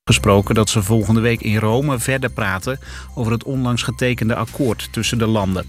Gesproken dat ze volgende week in Rome verder praten over het onlangs getekende akkoord tussen de landen.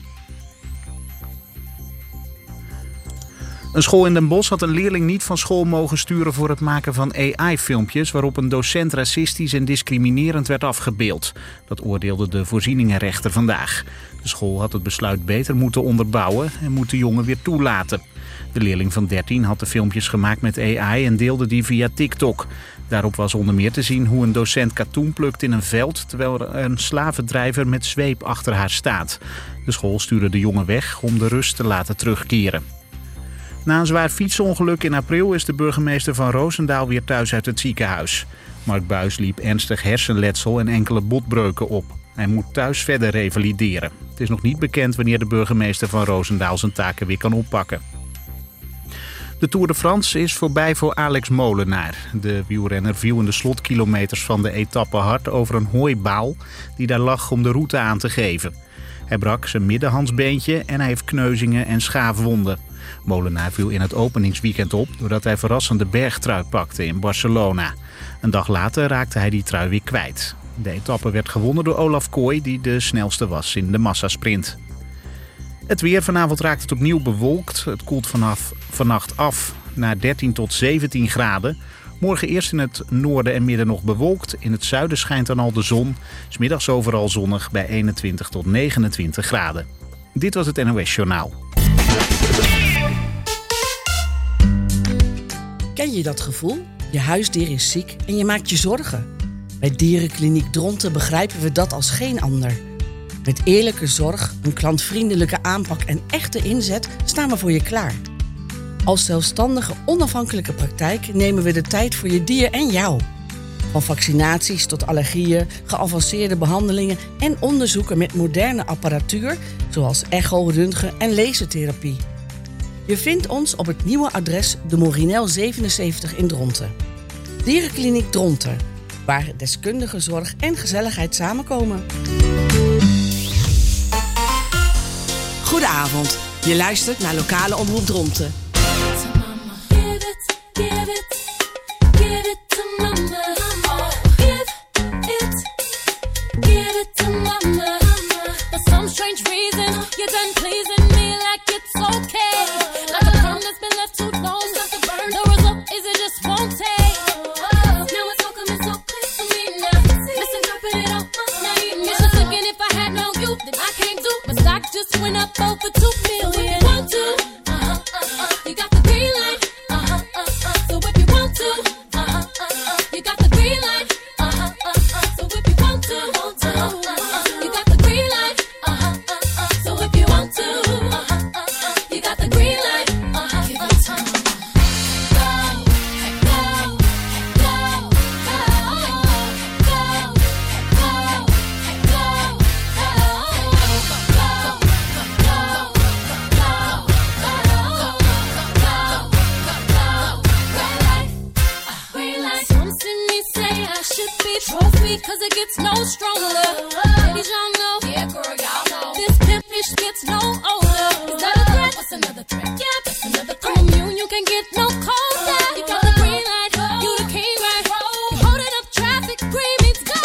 Een school in Den Bosch had een leerling niet van school mogen sturen voor het maken van AI-filmpjes waarop een docent racistisch en discriminerend werd afgebeeld. Dat oordeelde de voorzieningenrechter vandaag. De school had het besluit beter moeten onderbouwen en moet de jongen weer toelaten. De leerling van 13 had de filmpjes gemaakt met AI en deelde die via TikTok. Daarop was onder meer te zien hoe een docent katoen plukt in een veld, terwijl er een slavendrijver met zweep achter haar staat. De school stuurde de jongen weg om de rust te laten terugkeren. Na een zwaar fietsongeluk in april is de burgemeester van Roosendaal weer thuis uit het ziekenhuis. Mark Buijs liep ernstig hersenletsel en enkele botbreuken op. Hij moet thuis verder revalideren. Het is nog niet bekend wanneer de burgemeester van Roosendaal zijn taken weer kan oppakken. De Tour de France is voorbij voor Alex Molenaar. De wielrenner viel in de slotkilometers van de etappe hard over een hooibaal die daar lag om de route aan te geven. Hij brak zijn middenhandsbeentje en hij heeft kneuzingen en schaafwonden. Molenaar viel in het openingsweekend op doordat hij verrassend de bergtrui pakte in Barcelona. Een dag later raakte hij die trui weer kwijt. De etappe werd gewonnen door Olaf Kooi die de snelste was in de massasprint. Het weer. Vanavond raakt het opnieuw bewolkt. Het koelt vannacht af naar 13 tot 17 graden. Morgen eerst in het noorden en midden nog bewolkt. In het zuiden schijnt dan al de zon. 's Middags overal zonnig bij 21 tot 29 graden. Dit was het NOS Journaal. Ken je dat gevoel? Je huisdier is ziek en je maakt je zorgen. Bij Dierenkliniek Dronten begrijpen we dat als geen ander. Met eerlijke zorg, een klantvriendelijke aanpak en echte inzet staan we voor je klaar. Als zelfstandige, onafhankelijke praktijk nemen we de tijd voor je dier en jou. Van vaccinaties tot allergieën, geavanceerde behandelingen en onderzoeken met moderne apparatuur, zoals echo, röntgen en lasertherapie. Je vindt ons op het nieuwe adres de Morinel 77 in Dronten. Dierenkliniek Dronten, waar deskundige zorg en gezelligheid samenkomen. Goedenavond, je luistert naar Lokale Omroep Dronten. Just went up over 2 million. Want to? You got the green light. So if you want to, you got the green light. So if you want to, you got the green light. So if you want to, you got the green light. Give it time. Trophy, cause it gets no stronger. Ladies, y'all know. Yeah, girl, y'all know. This pimpish gets no older. Is that a threat? What's another threat? Yeah, that's another threat. You can get no colder. You got the green light. You the king, right? You holding up traffic. Green means go.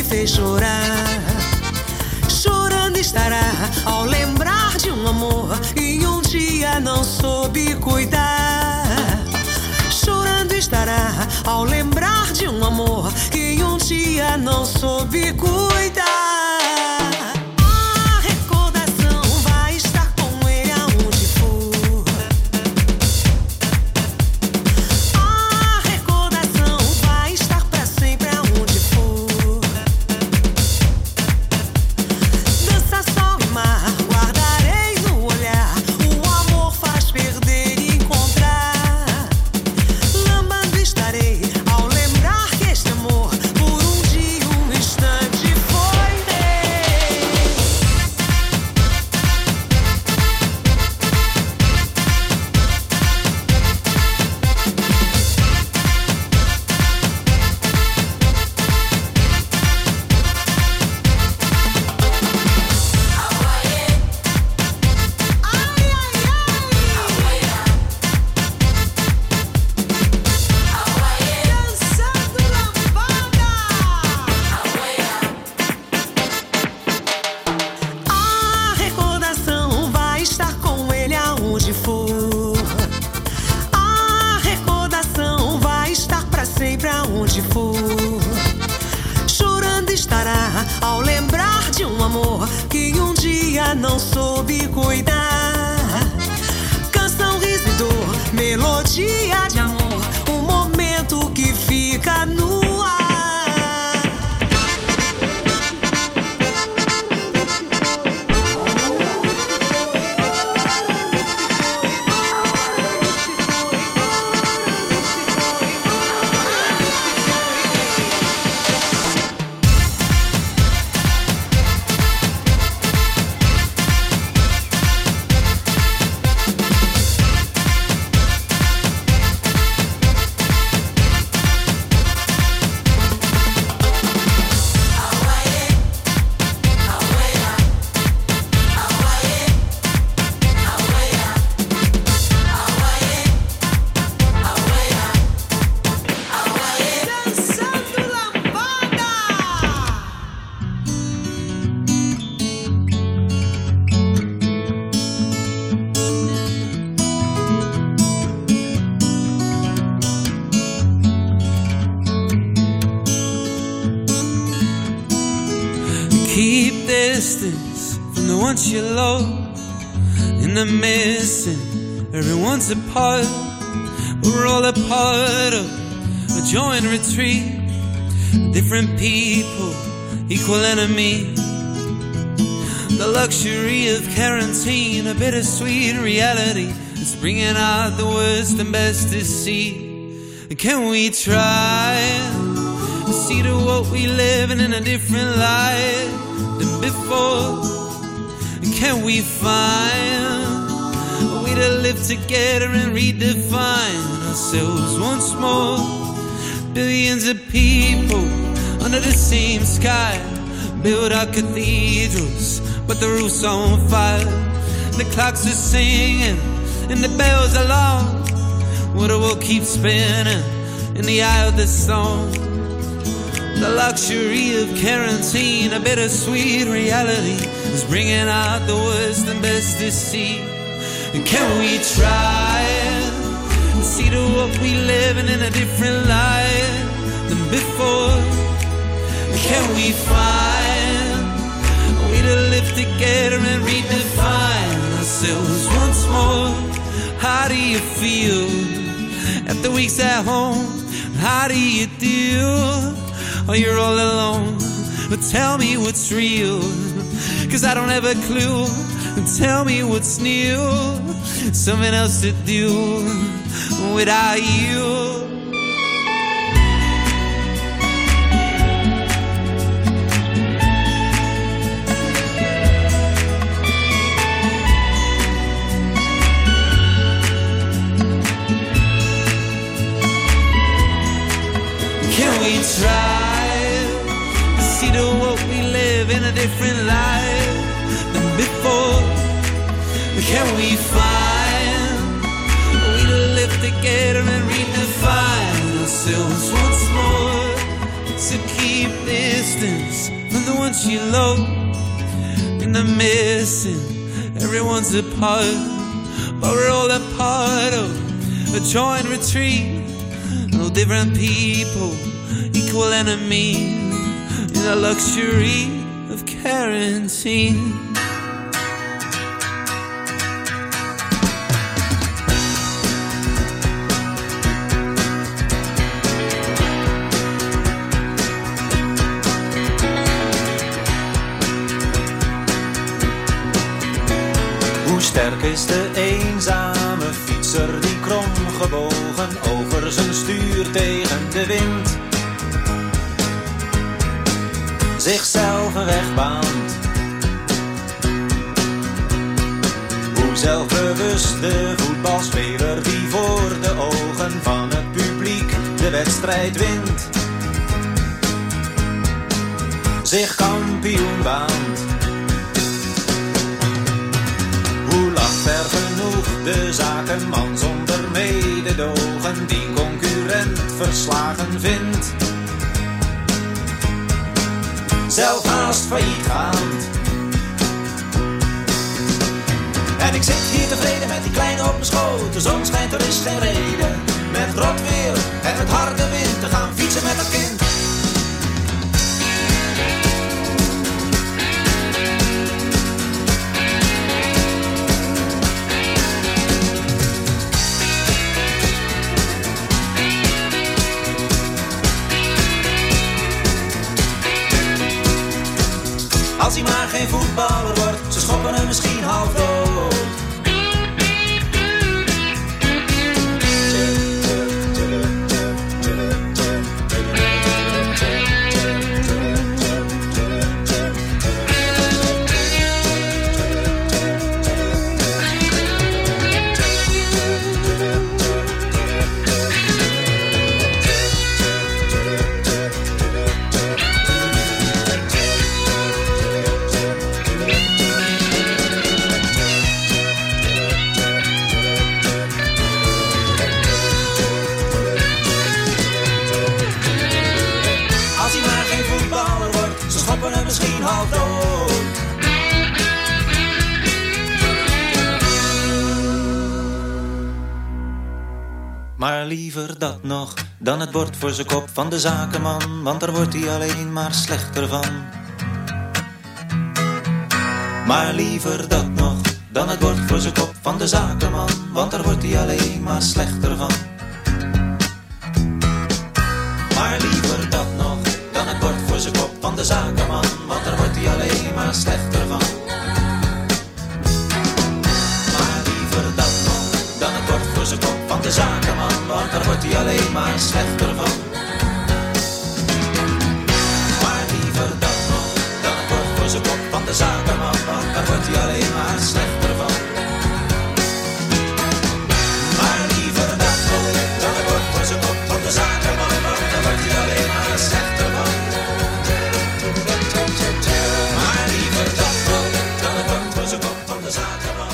me fez chorar. Chorando estará ao lembrar de um amor que um dia não soube cuidar. Chorando estará ao lembrar de um amor que um dia não soube cuidar. A recordação vai estar com ele aonde for. A recordação vai estar pra sempre aonde for. Dança, sol e mar, guardarei no olhar. O amor faz perder e encontrar. Lambando estarei ao lembrar que este amor por um dia, um instante foi dele. Dançando lambada. A recordação vai estar com ele aonde for. A recordação vai estar pra sempre aonde for. Chorando estará ao lembrar de um amor que um dia não soube cuidar. Canção, riso e dor, melodia de amor, um momento que fica no ar. Dançando lambada. Keep distance from the ones you love. In the missing, everyone's a part. We're all a part of a joint retreat. Different people, equal enemy. The luxury of quarantine, a bittersweet reality. It's bringing out the worst and best to see. Can we try to see to what we live in a different light than before? Can we find a way to live together and redefine ourselves once more? Billions of people under the same sky build our cathedrals, but the roof's on fire. The clocks are singing and the bells are long. Well, the world keeps spinning in the eye of the storm. The luxury of quarantine, a bittersweet reality, is bringing out the worst and best to see. Can we try and see to what we live in a different light than before? Can we find a way to live together and redefine ourselves once more? How do you feel after weeks at home? How do you deal? Oh, you're all alone. But tell me what's real, 'cause I don't have a clue. Tell me what's new. Something else to do without you. Can we try to see to what we live in a different light than before? Can we find a way to live together and redefine ourselves once more? So keep distance from the ones you love. And I'm missing, everyone's a part, but we're all a part of a joint retreat. No different people, equal enemies, in the luxury of quarantine. Sterk is de eenzame fietser die kromgebogen over zijn stuur tegen de wind zichzelf een weg baant. Hoe zelfbewust de voetbalspeler die voor de ogen van het publiek de wedstrijd wint zich kampioen baant. Ver genoeg de zakenman zonder mededogen die concurrent verslagen vindt, zelf haast failliet gaand. En ik zit hier tevreden met die kleine op mijn schoot. De zon schijnt, er is geen reden met rot weer en met harde wind te gaan fietsen met dat kind. Als hij maar geen voetballer wordt, ze schoppen hem misschien half dood. Maar liever dat nog dan het bord voor zijn kop van de zakenman, want daar wordt hij alleen maar slechter van. Maar liever dat nog dan het bord voor zijn kop van de zakenman, want daar wordt hij alleen maar slechter van. Maar liever dat nog dan het bord voor zijn kop van de zakenman, want daar wordt hij alleen maar slechter van. Maar liever dat nog dan het bord voor zijn kop van de zakenman, want daar wordt hij alleen maar slechter van. Maar liever dat nog dan het bord voor zijn kop van de zakenman, want daar wordt hij alleen maar slechter van. Maar liever dat nog dan het bord voor zijn kop van de zakenman, want daar wordt hij alleen maar slechter van. Maar liever dat nog dan het bord voor zijn kop van de zakenman.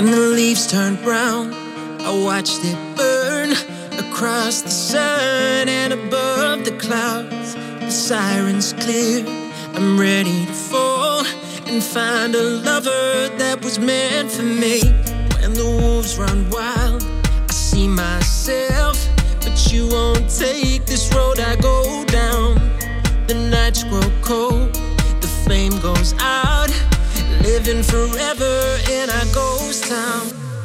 and the leaves turned brown. I watched it burn across the sun and above the clouds. The sirens clear, I'm ready to fall and find a lover that was meant for me. When the wolves run wild, I see myself, but you won't take this road I go down. The nights grow cold, the flame goes out, living forever in our ghost town.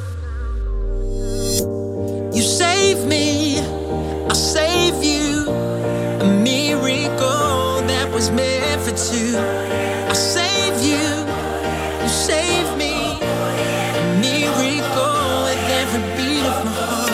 You save me, I'll save you. A miracle that was meant for two. I'll save you, you save me. A miracle with every beat of my heart.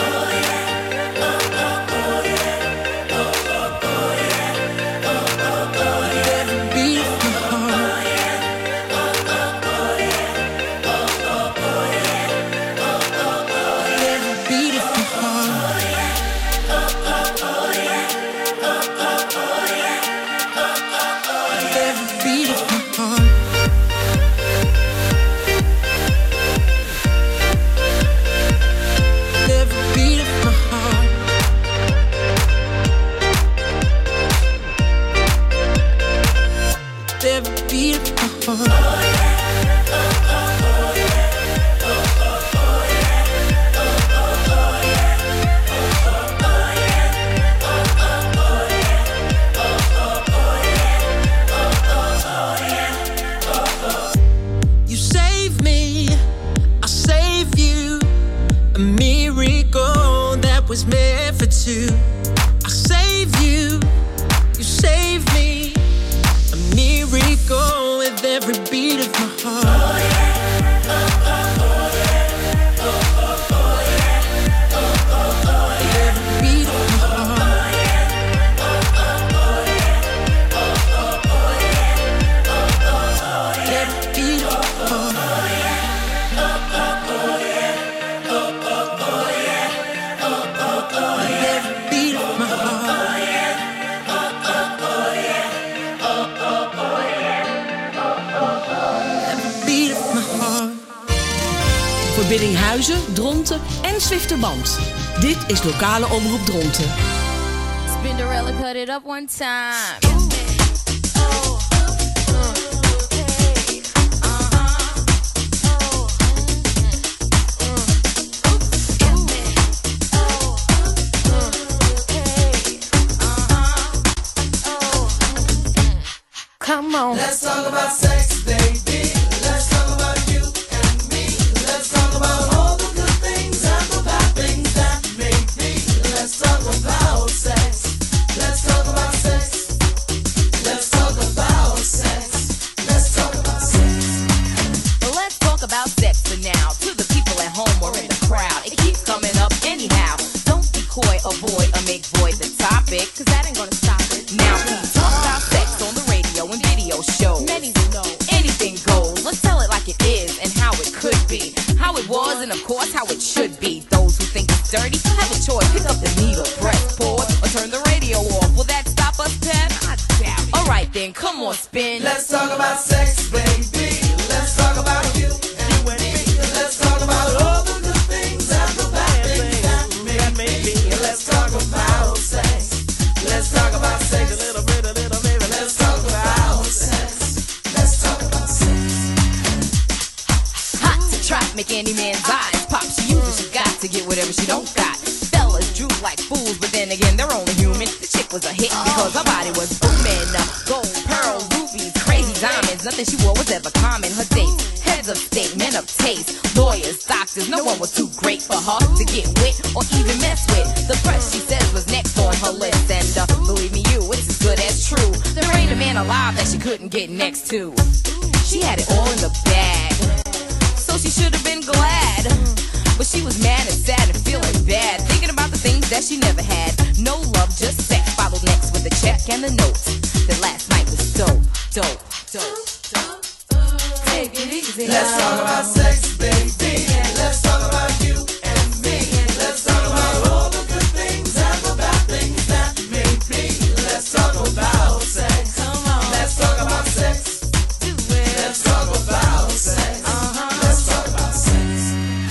Was meant for two. I save you, you save me. A miracle with every beat of my heart. Oh yeah, oh yeah, oh yeah, with every beat of my heart. Every beat of my heart. Biddinghuizen, Dronten en Zwifterband. Dit is lokale omroep Dronten. Spinderella cut it up one time. Come on. Let's talk about sex, baby. Let's talk about you and me. Let's talk about all the good things and the bad things that make me. Let's talk about sex. Let's talk about sex. Let's talk about sex. Let's talk about sex. Well, let's talk about sex for now. To the people at home or in the crowd, it keeps coming up anyhow. Don't be coy, avoid, or make void the topic, cause that ain't gonna stop it. Now please talk about sex on the radio and video shows. Many will know anything goes. Let's tell it like it is and how it could be, how it was, and of course how it should be. Those who think it's dirty have a choice. Pick up the needle, press pause, or turn the radio off. Will that stop us, Pep? I doubt it. Alright then, come on, spin. Let's talk about sex, baby. Let's talk about you and me. Let's talk about all the good things and the bad things that make me. Let's talk about sex. Let's talk about sex. A little bit, baby. Let's talk about sex. Let's talk about sex. Hot to trap, make any man's eyes pop. She uses, she got to get whatever she don't got. Fellas droop like fools, but then again, they're only human. The chick was a hit because her body was booming. Gold, pearl, rubies, crazy diamonds. Nothing she wore was ever common. Her dates, heads of state, men of taste, lawyers, doctors. No one was too great for her to get with or even mess with. The press, she says, was next on her list. And believe me, it's as good as true. There ain't a man alive that she couldn't get next to. She had it all in the bag, so she should have been glad. But she was mad and sad and feeling bad, thinking about the things that she never had. No love, just sex. Followed next with a check and the note that last night was dope. Take it easy. Let's talk about sex, baby. Let's talk about you and me. Let's talk about all the good things and the bad things that make me. Let's talk about sex. Let's talk about sex. Let's talk about sex. Let's talk about sex.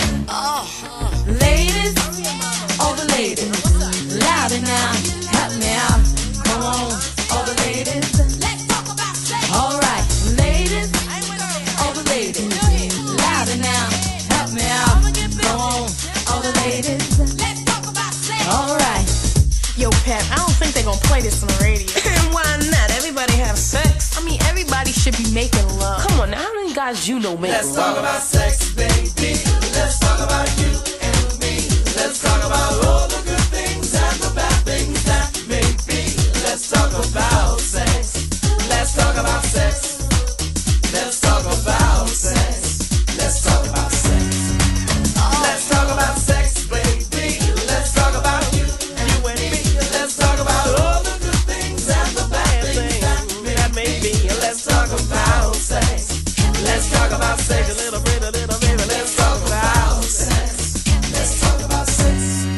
this on the radio. And why not? Everybody have sex. I mean, everybody should be making love. Come on, now, how many guys you know make Let's love? talk about sex, baby. Let's talk about you and me. Let's talk about all the good things and the bad things that may be. Let's talk about sex. Let's talk about sex. Let's talk about sex. Let's talk about sex. Let's talk about sex, baby. Let's talk about you and me. Let's talk about all the good things and the bad things that may be. Let's talk about sex. Let's talk about sex. A little bit, baby. Let's talk about sex. Let's talk about sex.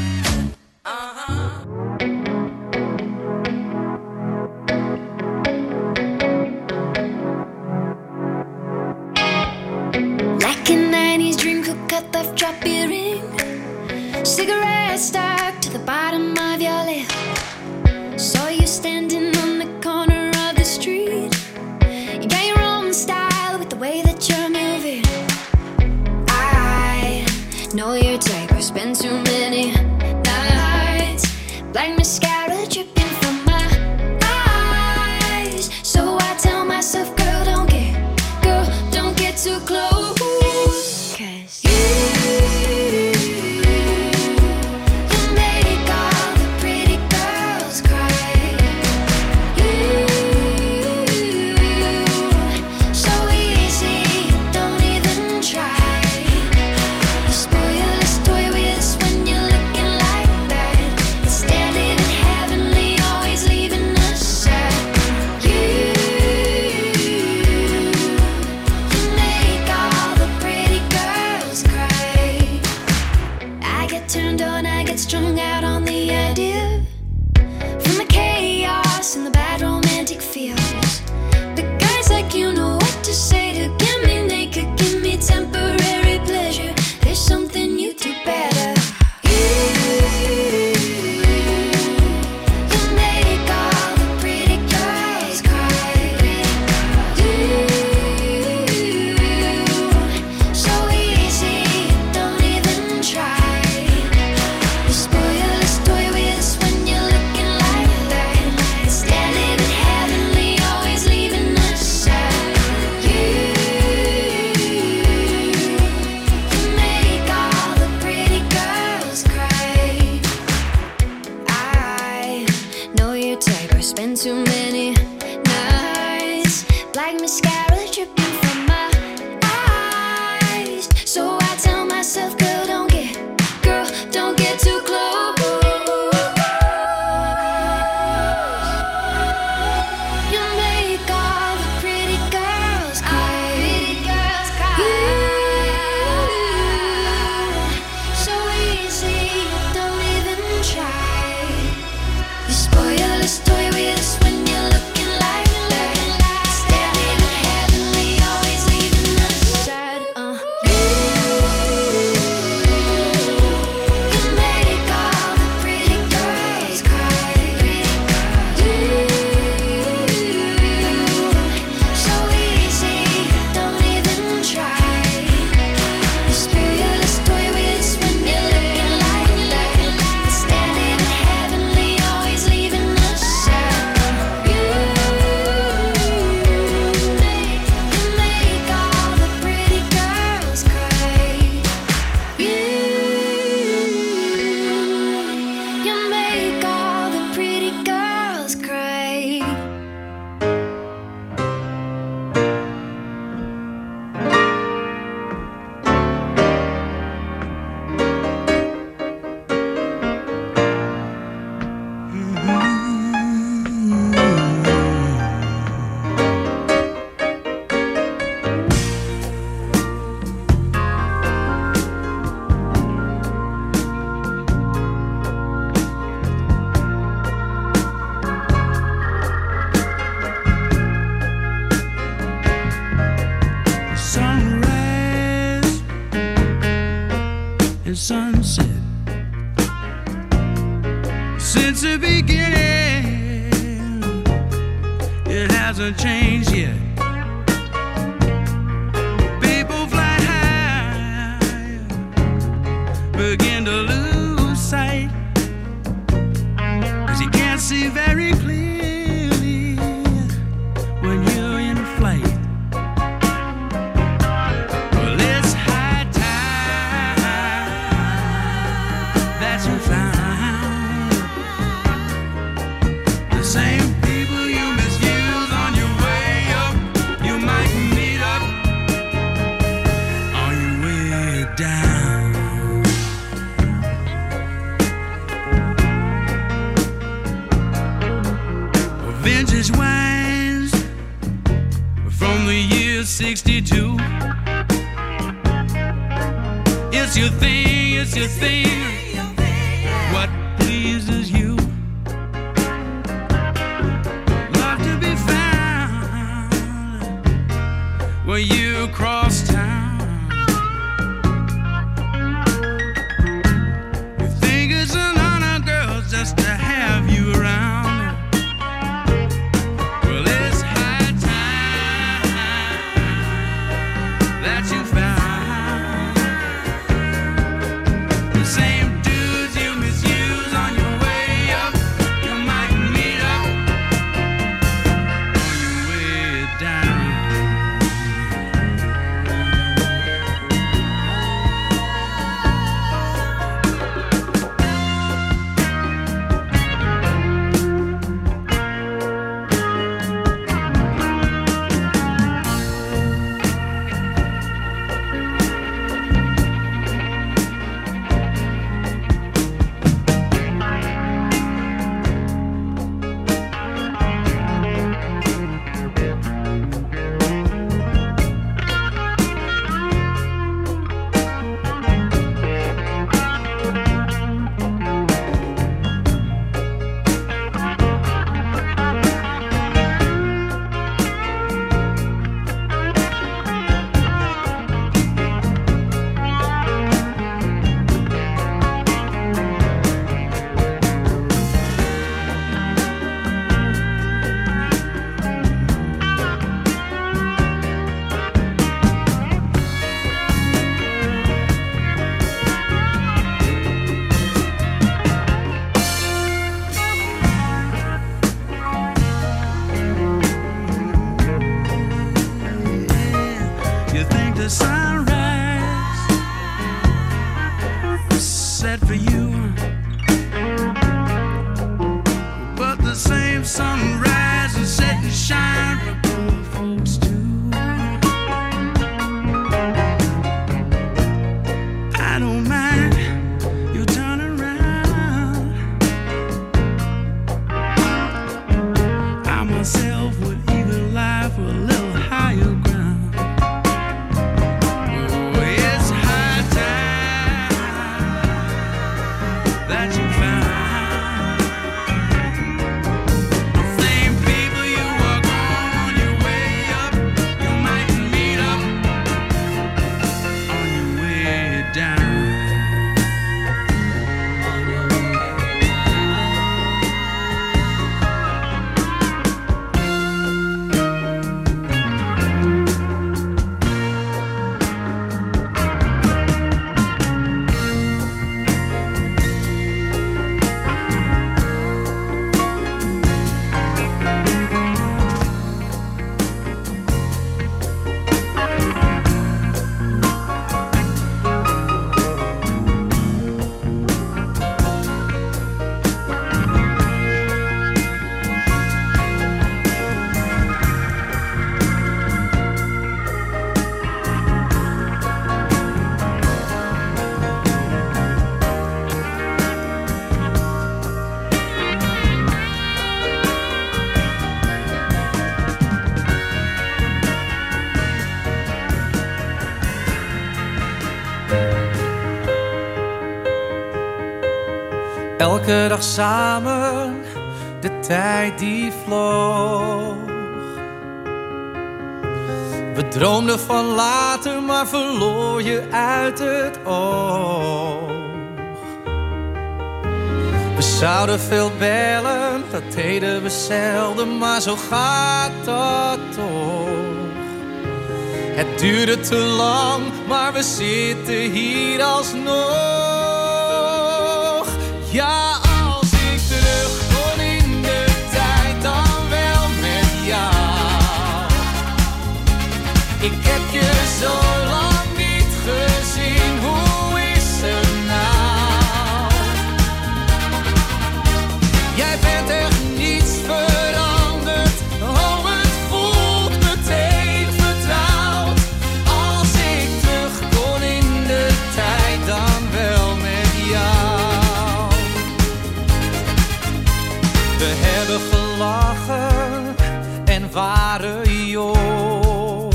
Like a 90s dream, could cut left, drop your ring. Cigarette stuck to the bottom of your lip. Saw you standing on the corner of the street. You got your own style with the way that you're moving. I know your type, I spend too many nights. Black mascara dripping from my eyes. So I tell myself, girl, don't get too close. 'Cause you make all the pretty girls cry. You so easy, don't even try. You spoil this toy with us when you're looking like that. Instead living heavenly, always leaving us sad. You make all the pretty girls cry. I get turned on, I get strung out on the idea. From the chaos and the bad romantic feels. But guys like you know what to say to get me naked, give me temporary pleasure. There's something you do better. You make all the pretty girls cry. You so easy, don't even try. You spoil this toy with us when you're looking like that. Instead living heavenly, always leaving us sad. You make all the pretty girls cry. I know your type, I spend too many nights. Black mascara dripping from my eyes. So I tell myself, girl, don't get too close. You make all the pretty girls cry. You so easy, don't even try. You spoil this toy with us when you're looking like that. Instead living heavenly, always leaving us sad. You make all the pretty girls cry. You so easy, don't even try. You spoil this toy with us when you're looking like that. Instead living heavenly, always leaving us sad. You make all the pretty girls cry. You make all the pretty girls cry. Sunrise and sunset. Since the beginning, it hasn't changed yet. People fly high, begin to lose sight, 'cause you can't see very clear. year 62. It's your thing, it's your thing. What pleases you? Love to be found where you cross town. You think it's an honor, girl, just to have you around. Well, it's high time that you found the same dudes you misuse on your way up. You might meet up on your way down. You think the sunrise was set for you, but the same sunrise is set and shine for poor folks too. I don't mind you turning around. I myself would even lie for a little higher ground. It's high time that you found the same people you walk on your way up. You might meet up on your way down. Elke dag samen, de tijd die vloog. We droomden van later, maar verloor je uit het oog. We zouden veel bellen, dat deden we zelden, maar zo gaat dat toch. Het duurde te lang, maar we zitten hier alsnog. Ja, als ik terug kon in de tijd, dan wel met jou. Ik heb je zo lang niet gezien, hoe is het nou? Jij bent echt niets veranderd, oh het voelt meteen vertrouwd. Als ik terug kon in de tijd, dan wel met jou. We hebben gelachen en waren jong.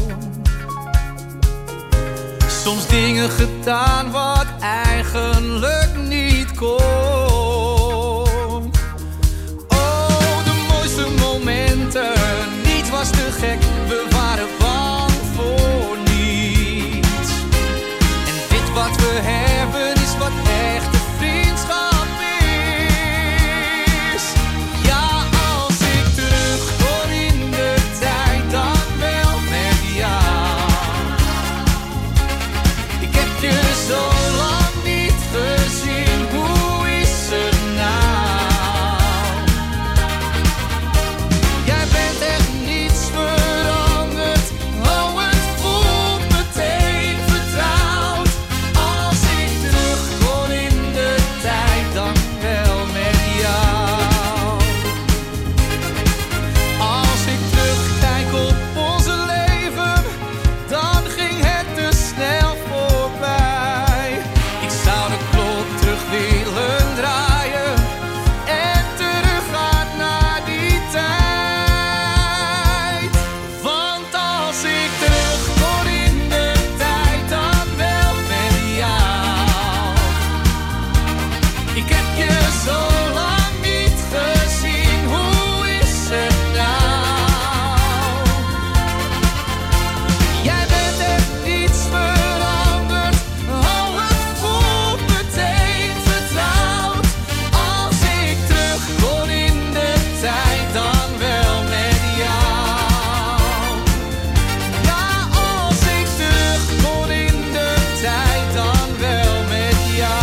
soms dingen gedaan wat eigenlijk niet kon. Oh, de mooiste momenten, niet was te gek, we waren bang voor niets. En dit wat we hebben is wat echte vriendschap is. Ja, als ik terug kon in de tijd, dan wel met jou. Ik heb je zo lang niet gezien, hoe is het nou? Jij bent echt niets veranderd, oh het voelt meteen vertrouwd. Als ik terug kon in de tijd, dan wel met jou. Als ik terugkijk op onze leven, dan ging het te snel voorbij. Ik zou de klok terug willen draaien en teruggaan naar die tijd. Want als ik terug kon in de tijd, dan wel met jou. Ik heb je zo lang niet gezien, hoe is het nou? Jij bent echt niets veranderd, oh het voelt meteen vertrouwd. Als ik terug kon in de tijd, dan wel met jou. Ja, als ik terug kon in de tijd, dan wel met jou.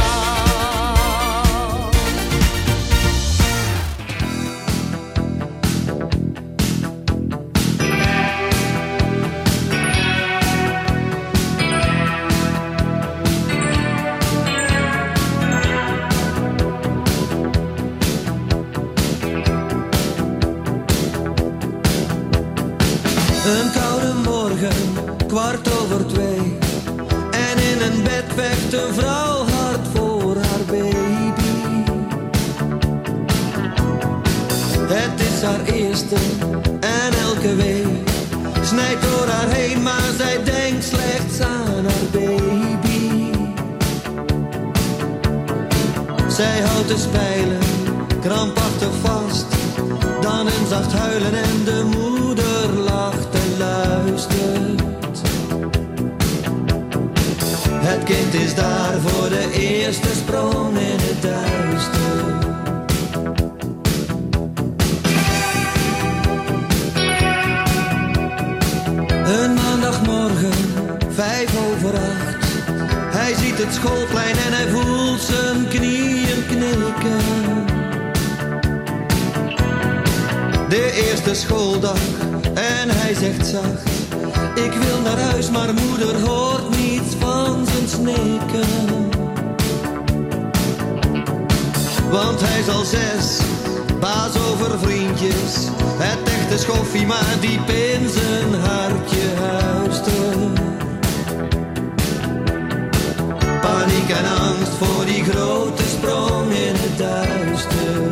Een koude morgen, 2:15. En in een bed vecht een vrouw hard voor haar baby. Het is haar eerste en elke week snijdt door haar heen, maar zij denkt slechts aan haar baby. Zij houdt de spijlen krampachtig vast, dan een zacht huilen en de moeder lacht en luistert. Het kind is daar voor de eerste sprong in het duister. Een maandagmorgen, 7:05. Hij ziet het schoolplein en hij voelt zijn knieën knikken. De eerste schooldag en hij zegt zacht: ik wil naar huis, maar moeder hoort niets van zijn snikken. Want hij is al 6, baas over vriendjes. Het echte schoffie, maar diep in zijn hartje huistert. Paniek en angst voor die grote sprong in het duister.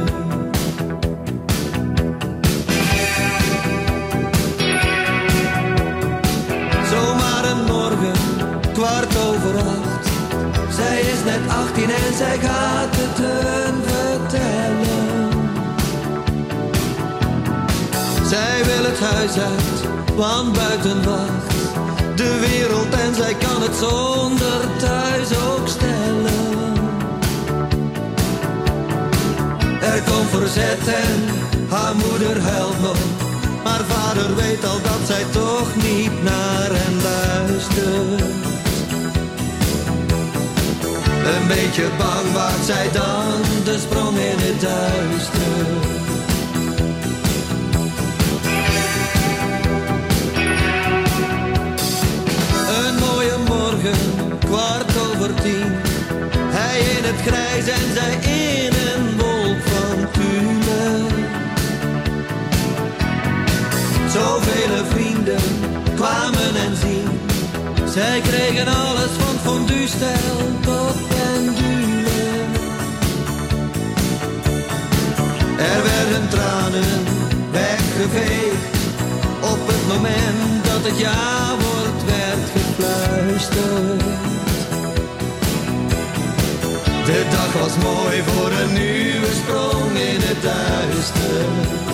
Zomaar een morgen, 7:15. Zij is net 18 en zij gaat het hun vertellen. Zij wil het huis uit, want buiten wacht de wereld en zij kan het zonder thuis ook stellen. Er komt verzet en haar moeder huilt nog, maar vader weet al dat zij toch niet naar hem luistert. Een beetje bang waagt zij dan de sprong in het duister. Een mooie morgen, 9:15. Hij in het grijs en zij in een wolk van tulle. Zoveel vrienden kwamen en zien. Zij kregen alles van fondue-stijl tot pendule. Er werden tranen weggeveegd op het moment dat het ja-woord werd gegeven. fluistert. De dag was mooi voor een nieuwe sprong in het duister.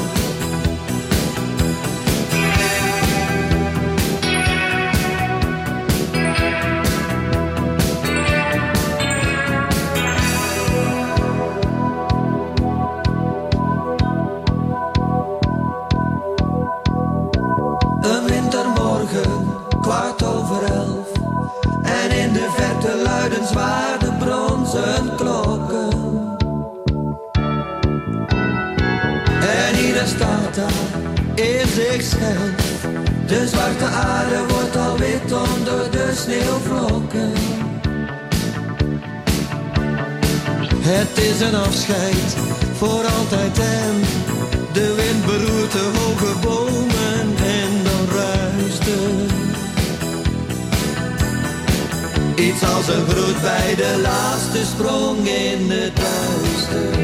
Een wintermorgen, 11:15. En in de verte luiden zwaar de bronzen klokken. En ieder staat daar in zichzelf. De zwarte aarde wordt al wit onder de sneeuwvlokken. Het is een afscheid voor altijd en de wind beroert de hoge bomen en dan ruist het. Iets als een groet bij de laatste sprong in het duister.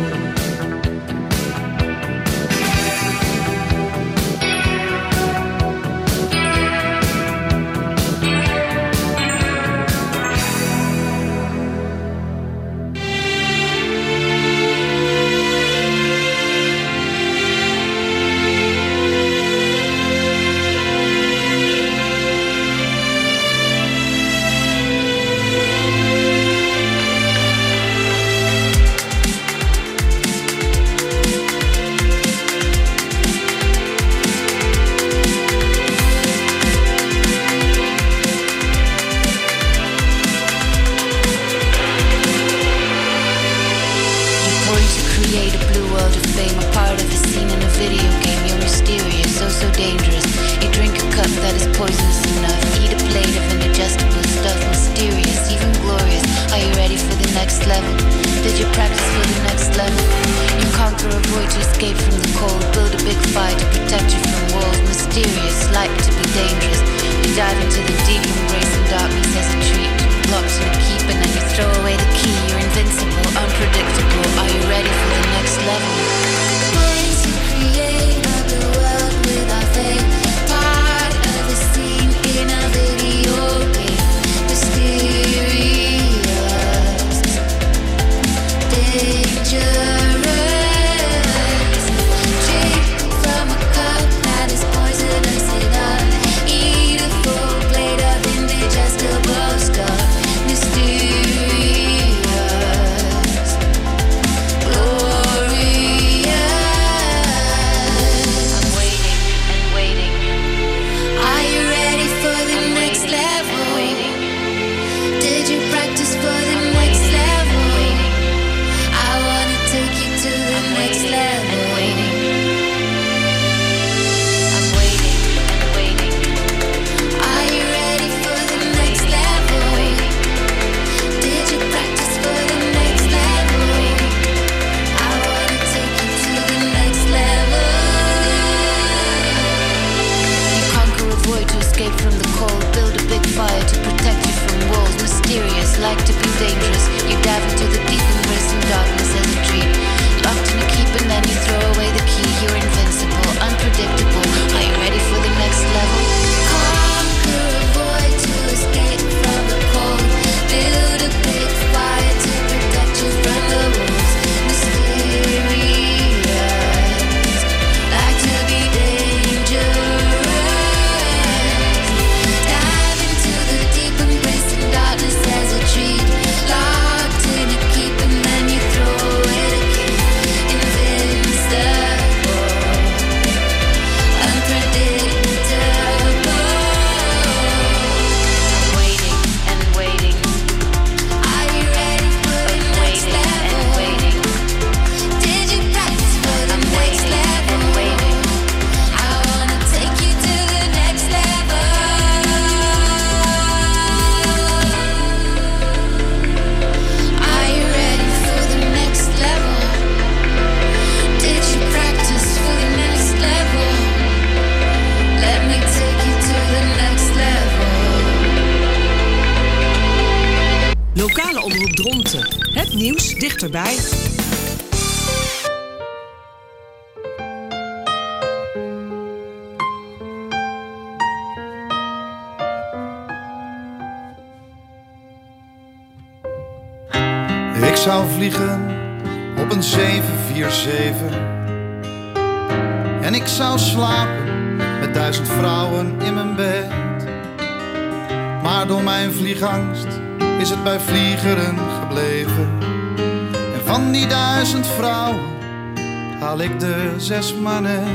Het nieuws dichterbij. zou vliegen op een 747 en ik zou slapen met 1000 vrouwen in mijn bed. Maar door mijn vliegangst is het bij vliegeren gebleven. En van die 1000 vrouwen haal ik de 6 maar net.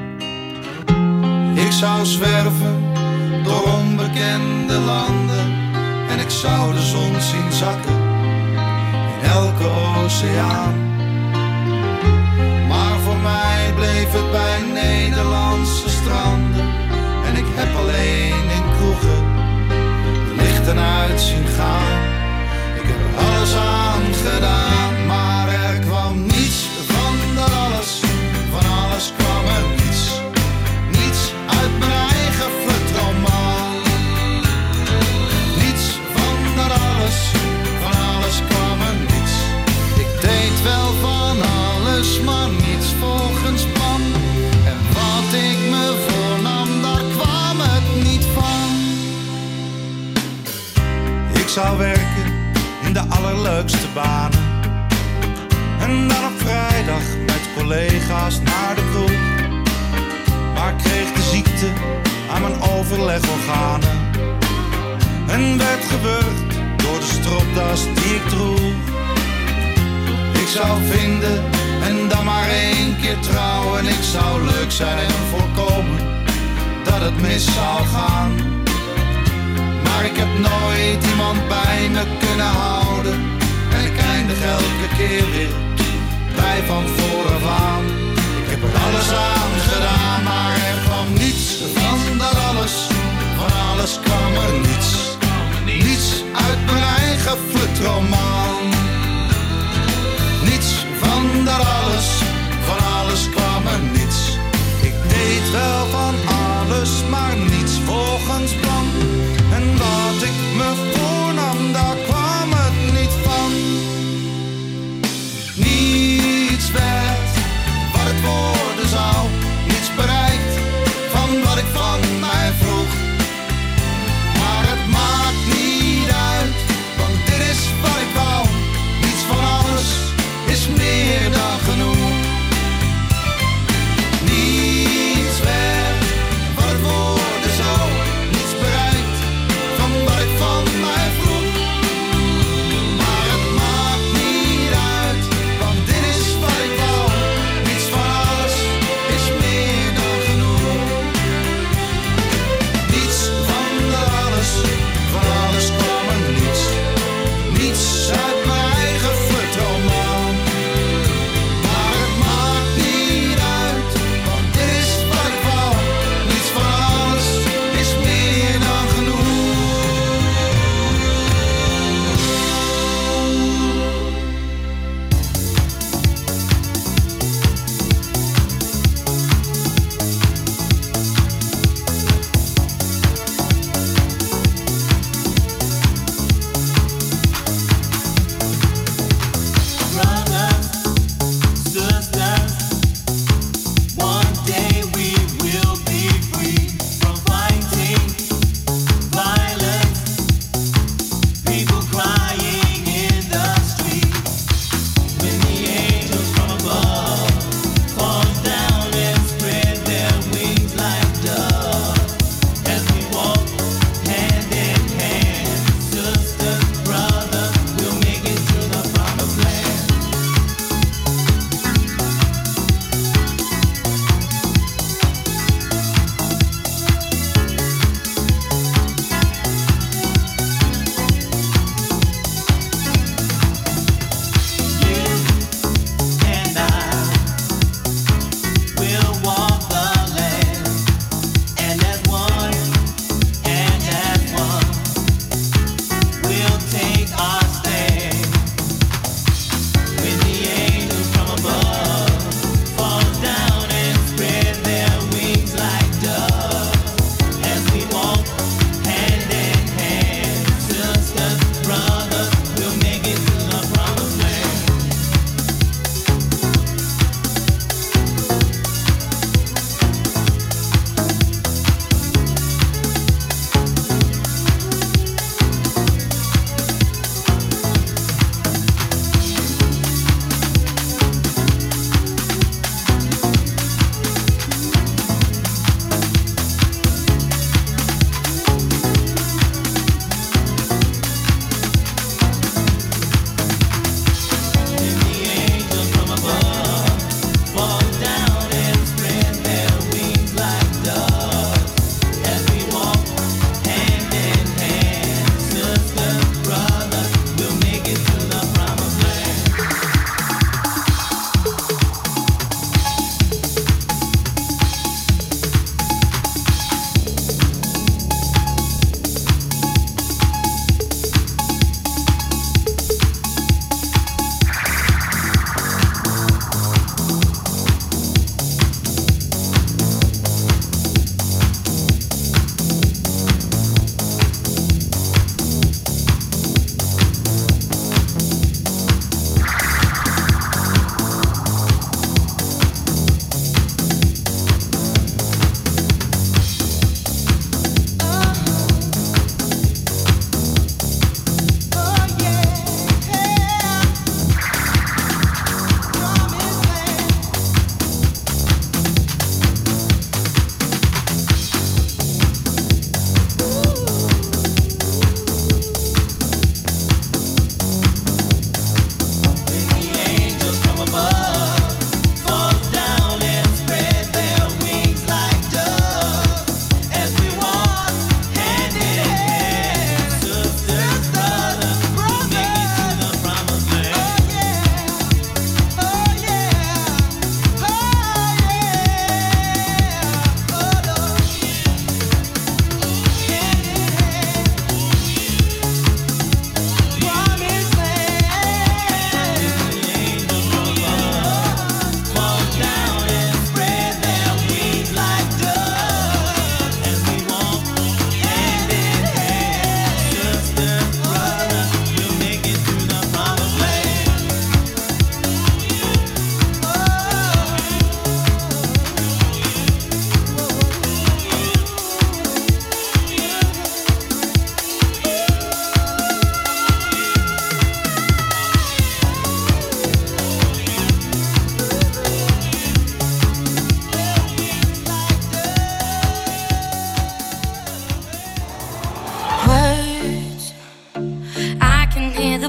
Ik zou zwerven door onbekende landen en ik zou de zon zien zakken in elke oceaan. Maar voor mij bleef het bij Nederlandse stranden en ik heb alleen in kroegen de lichten uit zien gaan. Ik heb er alles aan gedaan, maar er kwam niets van dat alles. Van alles kwam er niets, niets uit mijn eigen flutroman. Niets van dat alles, van alles kwam er niets. Ik deed wel van alles, maar niets volgens plan. En wat ik me voornam, daar kwam het niet van. Ik zou werken in de allerleukste banen en dan op vrijdag met collega's naar de kroeg. Maar ik kreeg de ziekte aan mijn overlegorganen en werd gewurgd door de stropdas die ik droeg. Ik zou vinden en dan maar 1 keer trouwen. Ik zou leuk zijn en voorkomen dat het mis zou gaan. Maar ik heb nooit iemand bij me kunnen houden en ik eindig elke keer weer bij van vooraf aan. Ik heb er alles aan gedaan, maar er kwam niets van dat alles. Van alles kwam er niets, niets uit mijn eigen flutroman. Niets van dat alles, van alles kwam er niets. Ik deed wel van alles, maar niets volgens plan. En wat ik me voornam, daar kwam het niet van. Niets werd wat het worden zou. Niets bereikt van wat ik van mij vroeg.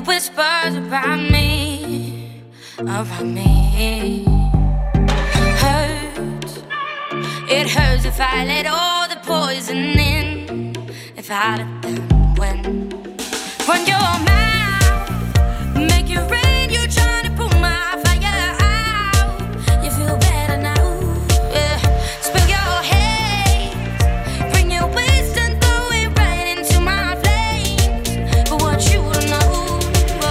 whispers around me, hurts. It hurts if I let all the poison in. If I let them win. Run your mouth, make it rain. You trying to pull my fire out. You feel better now, yeah. Spill your hate, bring your waste and throw it right into my flames. But what you don't know,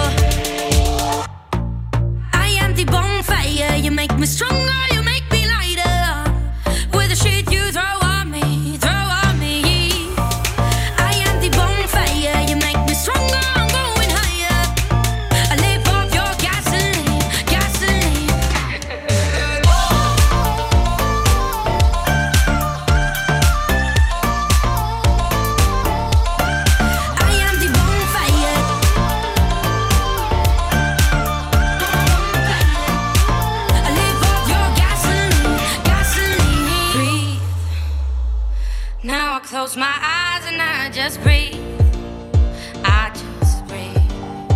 I am the bonfire. You make me stronger, you make me lighter. With the shit you throw on me, throw on me. I am the bonfire. You make me stronger, I'm going higher. I live off your gasoline, gasoline. I am the bonfire. I live off your gasoline, gasoline. Breathe. Now I close my eyes and I just breathe. I just breathe.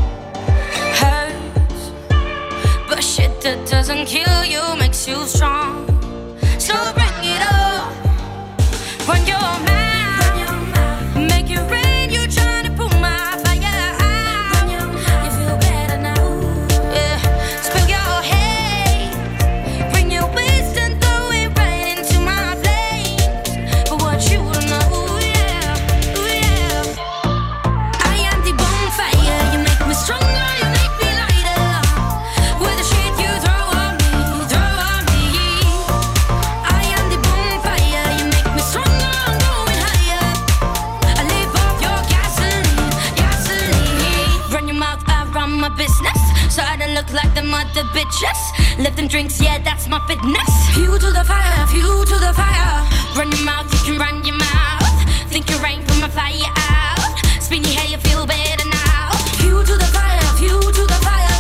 Hurts, but shit that doesn't kill you makes you strong. So bring it up. Run your mouth, make it rain. You trying to pull my fire out. You feel better now, yeah. Spill your hate, bring your waste and throw it right into my flames. But what you don't know, yeah, yeah. I am the bonfire. You make me stronger, you make me lighter. With the shit you throw on me, throw on me. I am the bonfire. You make me stronger, I'm going higher. I live off your gasoline, gasoline. Run your mouth, I run my business, so I don't look like the mother bitches. Lift them drinks, yeah, that's my fitness. Fuel to the fire, fuel to the fire. Run your mouth, you can run your mouth. Think you rain from a fire out. Spin your hair, you feel better now. Fuel to the fire, fuel to the fire.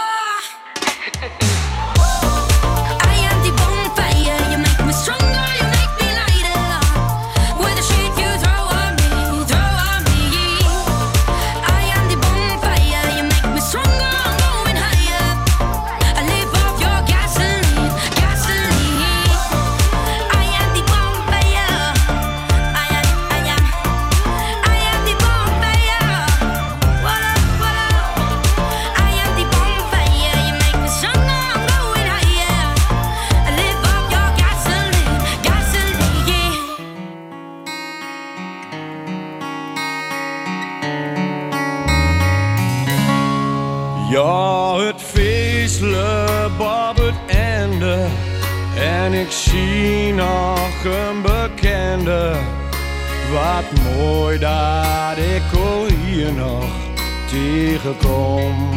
I am the bonfire. You make me stronger, you make me lighter. With the shit you throw on me, throw on me. I am the bonfire. You make me stronger, I'm going higher. I live off your gasoline, gasoline. I am the bonfire. I am the bonfire. What up, what up? I am the bonfire. You make me stronger, I'm going higher. I live off your gasoline, gasoline. Ja, het feest loopt op het einde en ik zie nog een bekende. Wat mooi dat ik al hier nog tegenkom.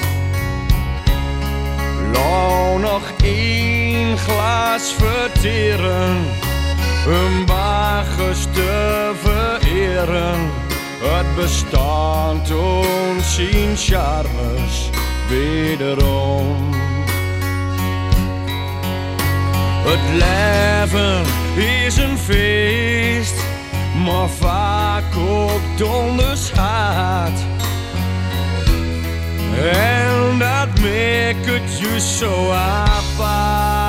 Laat nog één glas verteren, een bagers te vereren. Het bestaan toont zijn charmes wederom. Het leven is een feest, maar vaak ook donders hard. En dat maakt het je zo apart.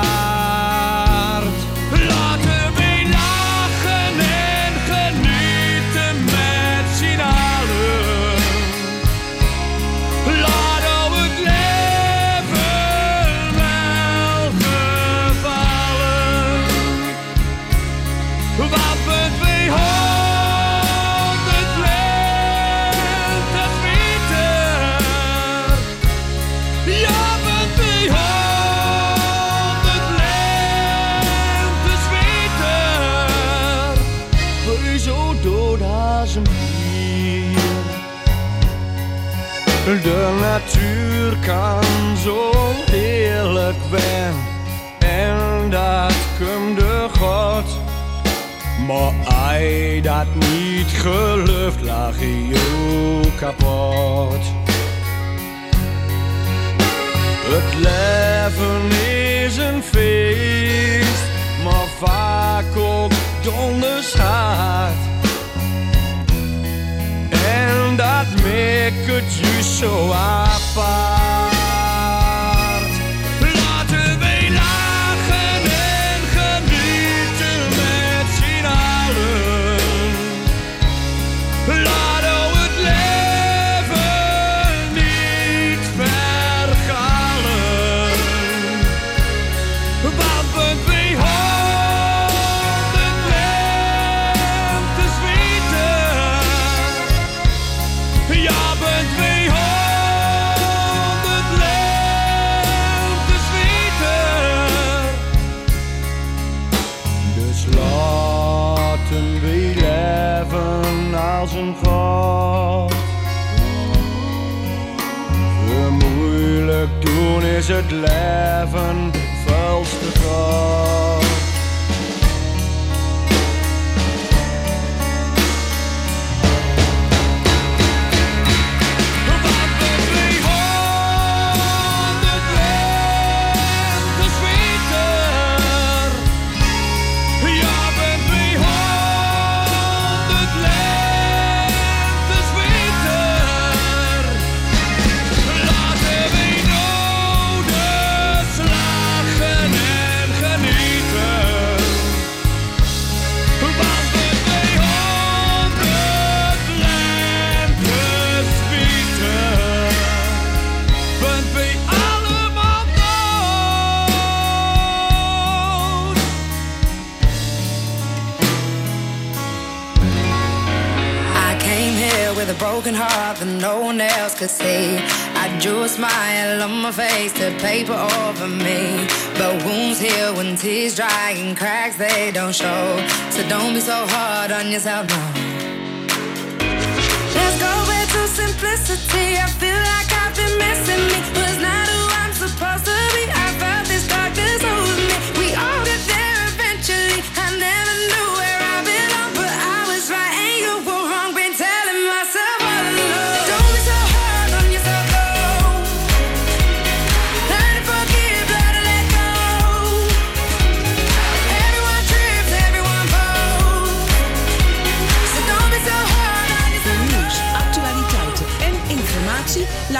Laten we lachen en genieten met z'n allen. Laat op het leven welgevallen. Wat het we hond, het lentes beter. Ja, wat we hond, het lentes beter. Wees zo dood als een bier. De natuur kan zo heerlijk zijn en dat komt de God. Maar ai dat niet gelooft, lag je kapot. Het leven is een feest, maar vaak ook donders hard. En dat meer lekkertjes zo apart. Laten wij lachen en genieten met z'n allen. Laten we het leven niet vergalen. Want we 200 lentes weten. Ja, bent 200 lentes weten. Dus laten we leven als een god. Moeilijk doen is het leven veel te groot. With a broken heart that no one else could see, I drew a smile on my face to paper over me. But wounds heal when tears dry and cracks they don't show. So don't be so hard on yourself, no. Let's go back to simplicity. I feel like I've been missing me. Was not who I'm supposed to be. I felt this darkness over me. We all get there eventually. I never knew where I belong, but I was right and you were wrong. Been telling myself all along. Don't be so hard on yourself, though. Learn to forgive, learn to let go. Everyone trips, everyone falls. So don't be so hard on yourself. Nieuws, actualiteiten en informatie